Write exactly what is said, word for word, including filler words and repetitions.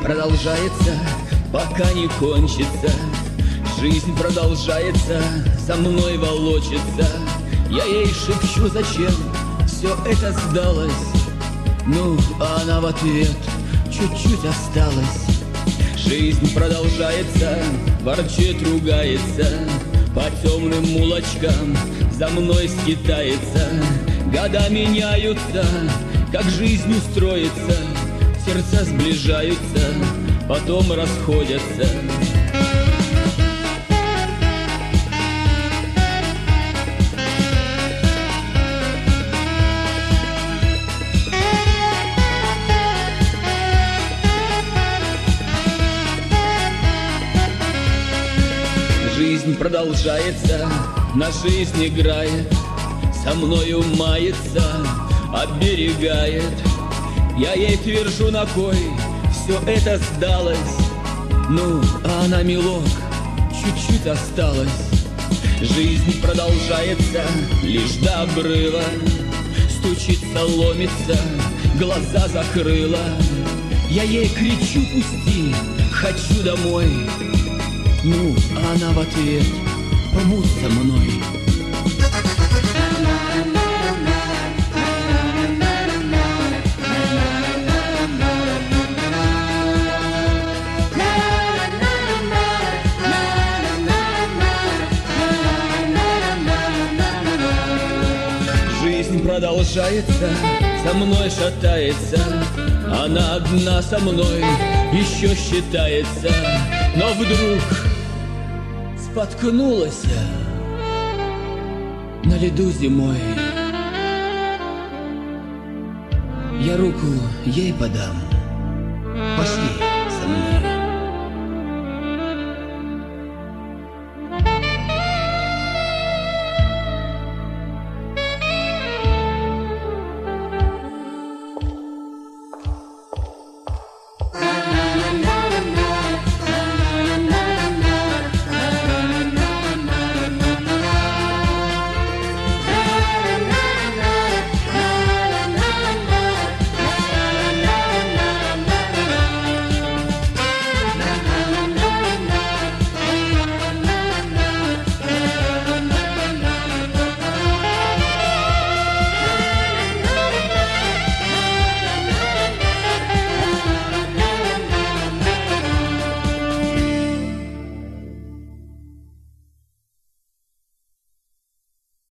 продолжается, пока не кончится. Жизнь продолжается, за мной волочится. Я ей шепчу, зачем все это сдалось. Ну, а она в ответ: чуть-чуть осталось. Жизнь продолжается, ворчит, ругается, по темным улочкам за мной скитается. Года меняются, как жизнь устроится. Сердца сближаются, потом расходятся. Жизнь продолжается, на жизнь играет, со мною мается, оберегает. Я ей твержу, на кой все это сдалось. Ну, а она, милок, чуть-чуть осталось. Жизнь продолжается лишь до обрыва. Стучится, ломится, глаза закрыла. Я ей кричу: пусти, хочу домой. Ну, а она в ответ: побудь со мной. Жизнь продолжается, со мной шатается. Она одна со мной еще считается. Но вдруг споткнулась на льду зимой. Я руку ей подам, пошли со мной.